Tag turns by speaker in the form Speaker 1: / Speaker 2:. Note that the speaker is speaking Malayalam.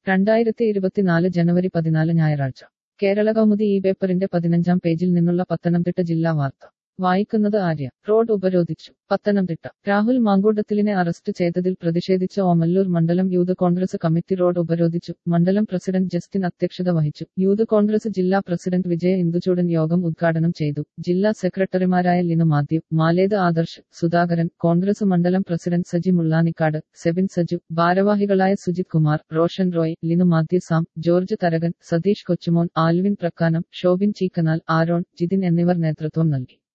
Speaker 1: 2024 ജനുവരി 14 ഞായറാഴ്ച കേരള കൗമുദി ഈ പേപ്പറിന്റെ 15-ാം പേജിൽ നിന്നുള്ള പത്തനംതിട്ട ജില്ലാ വാർത്ത വായിക്കുന്നത് ആര്യ. റോഡ് ഉപരോധിച്ചു പത്തനംതിട്ട. രാഹുൽ മാങ്കൂട്ടത്തിലിനെ അറസ്റ്റ് ചെയ്തതിൽ പ്രതിഷേധിച്ച് ഓമല്ലൂർ മണ്ഡലം യൂത്ത് കോൺഗ്രസ് കമ്മിറ്റി റോഡ് ഉപരോധിച്ചു. മണ്ഡലം പ്രസിഡന്റ് ജസ്റ്റിൻ അധ്യക്ഷത വഹിച്ചു. യൂത്ത് കോൺഗ്രസ് ജില്ലാ പ്രസിഡന്റ് വിജയ ഇന്ദുചൂടൻ യോഗം ഉദ്ഘാടനം ചെയ്തു. ജില്ലാ സെക്രട്ടറിമാരായ ലിനു മാത്യു, മാലേത് ആദർശ്, സുധാകരൻ, കോൺഗ്രസ് മണ്ഡലം പ്രസിഡന്റ് സജി മുള്ളാനിക്കാട്, സെബിൻ സജു, ഭാരവാഹികളായ സുജിത് കുമാർ, റോഷൻ റോയ്, ലിനു മാത്യു, സാം, ജോർജ് തരകൻ, സതീഷ് കൊച്ചുമോൻ, ആൽവിൻ പ്രക്കാനം, ഷോബിൻ ചീക്കനാൽ, ആരോൺ, ജിതിൻ എന്നിവർ നേതൃത്വം നൽകി.